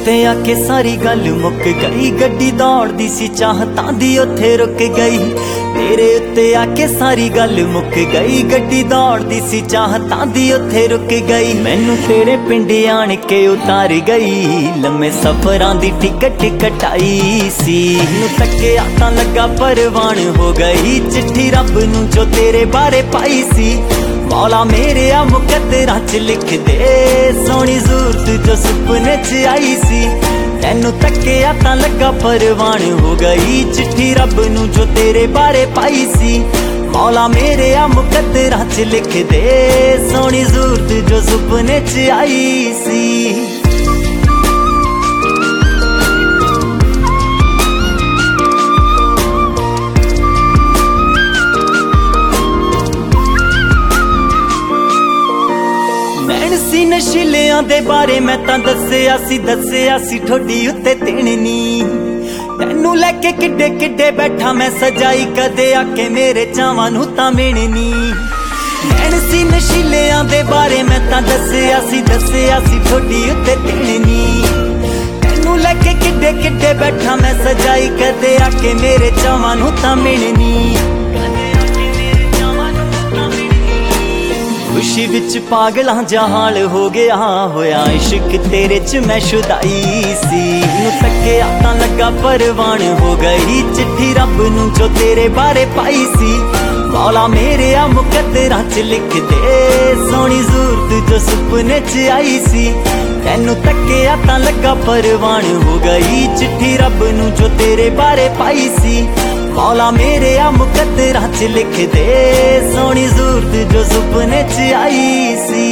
उत्ते आके सारी गल मुक गई। गड्डी दौड़दी सी चाहतां दी उत्थे रुक गई। तेरे उत्ते आके सारी गल मुक गई। गड्डी दौड़दी सी चाहतां दी उत्थे रुक गई। मैनू तेरे पिंड आण के उतार गई। लम्मे सफरां दी टिकट कटाई सी। नू तक्किया तां लगा परवान हो गई। चिट्ठी रब नू जो तेरे बारे पाई सी। मौला मेरे आ मुकद्दरां च लिख दे सोहनी सूरत जो सुपने च आई सी। तैनू तक्किया तां लगा परवान हो गई। चिट्ठी रब नू जो तेरे बारे पाई सी। मौला मेरे आ मुकद्दरां च लिख दे सोहनी सूरत जो सुपने च आई सी। नशीलियां दे बारे मैं तां दस्सिया सी ठोडी उत्ते तिणनी। तैनू लैके किड्डे किड्डे बैठा मैं सजाई कदे आके मेरे चावां नू तां मिणनी। नैन सी नशीलियां दे बारे मैं तां दस्सिया सी ठोडी उत्ते तिणनी। तैनू लैके किड्डे किड्डे बैठा मैं सजाई कदे आके मेरे चावां नू तां मिणनी। खुशी विच पागलां जहाल हो गया होया इश्क तेरे च मैं शुदाई सी। नू तक्किया तां लगा परवान हो गई। चिट्ठी रब नू जो तेरे बारे पाई सी। मौला मेरे आ मुकद्दरां च लिख दे सोहनी सूरत जो सुपने च आई सी। तैनू तक्किया तां लगा परवान हो गई। चिट्ठी रब नू जो तेरे बारे पाई सी। मौला मेरे आ मुकद्दरां च लिख दे सोहनी सूरत जो सुपने च आई सी।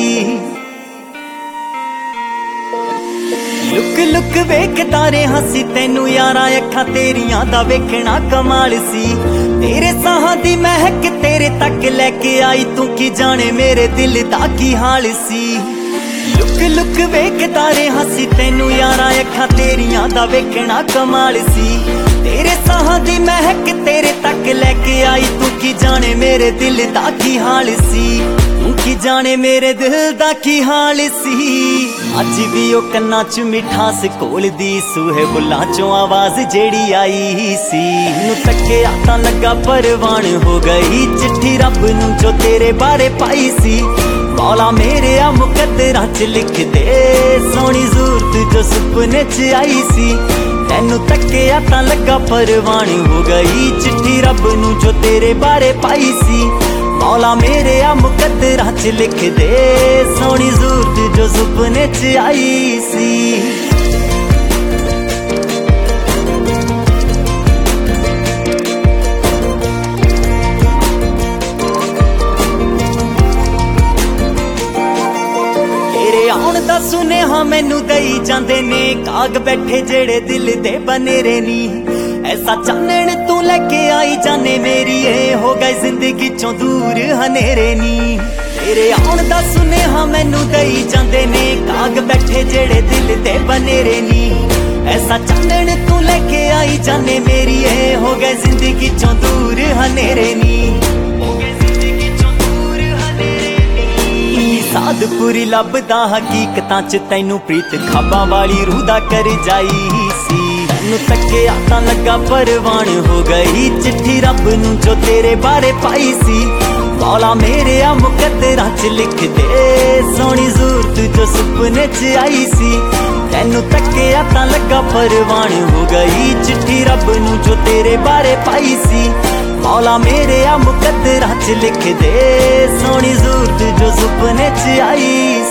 लुक लुक वेखदा रेहा सी तैनू यारा अखां तेरियां दा वेखना कमाल सी। तेरे साहां दी महक तेरे तक लैके आई। तू की जाने मेरे दिल दा की हाल सी। लुक लुक वेखदा रेहा सी तैनू यारा अखां तेरियां दा वेखना कमाल सी। तेरे साहां दी महक तेरे तक लैके आई। तू की जाने मेरे दिल दा की हाल सी। तू की जाने मेरे दिल दा की हाल सी। अज भी ओ कन्नां च मिठास घोलदी सूहे बुल्लां चों आवाज जेड़ी आई सी। नू तक्किया तां लगा परवान हो गई। चिट्ठी रब नू जो तेरे बारे पाई सी। मौला मेरे आ मुकद्दरां च लिख दे सोहनी सूरत जो सुपने च आई सी। तैनू तक्किया तां लगा परवान हो गई। चिट्ठी रब नू जो तेरे बारे पाई सी। मौला मेरे आ मुकद्दरां च लिख दे सोहनी सूरत जो सुपने च आई सी। आउण दा सुनेहा मैनू दई जांदे ने काग बैठे जेड़े दिल दे बनेरे नी। ऐसा चानण तू लैके आई जाने मेरी हो गए जिंदगी चों दूर हनेरे नी। तेरे आउण दा सुनेहा मैनू दई जांदे ने काग बैठे जेड़े दिल दे बनेरे नी। ऐसा चानण तू लैके आई जाने मेरी हो गए जिंदगी चों दूर हनेरे नी। साधपुरी लभदा हकीकतां च तैनू प्रीत खाबां वाली रूह दा कर जाई सी। तैनू तक्किया तां लगा परवान हो गई। चिट्ठी रब नू जो तेरे बारे पाई सी। मौला मेरे आ मुकद्दरां च लिख दे सोहनी सूरत जो सुपने च आई सी। तैनू तक्किया तां लगा परवान हो गई। चिट्ठी रब नू जो तेरे बारे पाई सी। मौला मेरे आ मुकद्दरां च लिख दे सोहनी सूरत जो सुपने च आई।